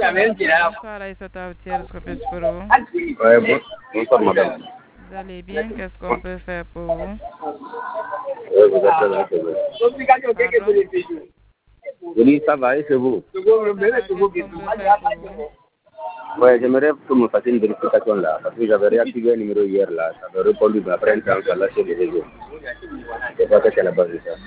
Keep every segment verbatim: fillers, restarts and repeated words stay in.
Bonsoir Aïssata Outier, ce qu'on peut pour vous. Ouais, bon, bonsoir madame. Vous allez bien? Qu'est-ce qu'on peut faire pour vous? Ouais, vous êtes là, c'est vrai. Pardon? Je dis ça va et c'est vous. Ça va, qu'est-ce qu'on peut faire pour vous? Ouais, j'aimerais que vous me fassiez une vérification là, parce que j'avais réactivé un numéro hier là, ça avait répondu, mais après un temps, ça a lâché le réseau. Je sais pas qu'est-ce qu'elle a basé ça.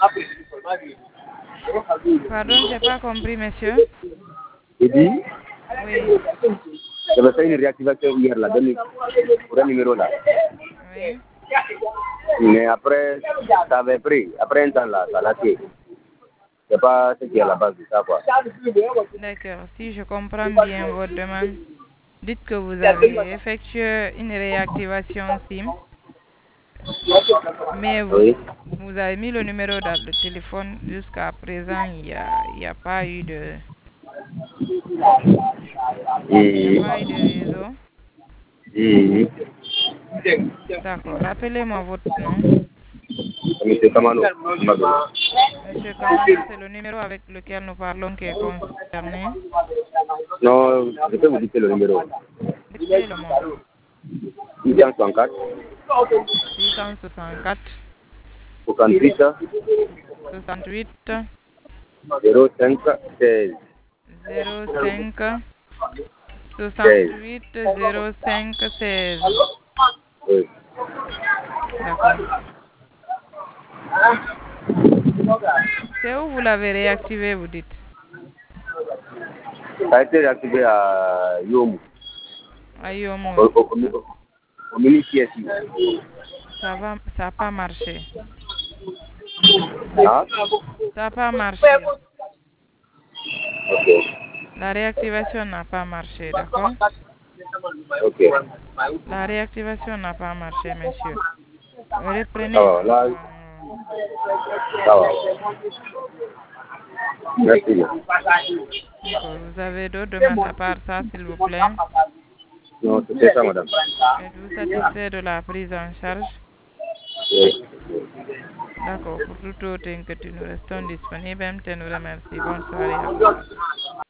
Pardon, j'ai pas compris, monsieur. Je dis, Oui, j'avais fait une réactivation hier là, donné pour un numéro là. oui. Mais après, ça avait pris, après un temps là, ça a lâché. Je sais pas ce qui est à la base de ça quoi. D'accord. Si je comprends bien votre demande, dites que vous avez effectué une réactivation SIM, mais vous, Oui. vous avez mis le numéro dans le téléphone. Jusqu'à présent, il n'y a, il y a pas eu de, il y a Et, pas eu de réseau. et, D'accord. Rappelez-moi votre nom. Monsieur Kamano, Madou. Monsieur Kamano, c'est le numéro avec lequel nous parlons qui est concerné. Non, je peux vous dicter le numéro. Dictez-le-moi. six cent soixante-quatre, six cent soixante-quatre, soixante-huit, soixante-huit, zéro cinq, seize. zéro cinq, seize. soixante-huit, zéro cinq, seize. Oui. D'accord. C'est où vous l'avez réactivé, vous dites? Ça a été réactivé à Yomu, Aïe, au au, monde. au, au, au mini-C S I. Ça va, ça n'a pas marché. Ah, Ça n'a pas marché. ok. La réactivation n'a pas marché, d'accord? Ok. La réactivation n'a pas marché, monsieur. Ça Reprenez. va, là, euh, ça va. Merci bien. D'accord. Vous avez d'autres demandes à part ça, s'il vous plaît? Non, c'est ça, madame. Êtes-vous satisfait de la prise en charge? Oui. D'accord. Pour toute autre inquiétude, nous restons disponibles. M T nous remercie. Bonne soirée à vous.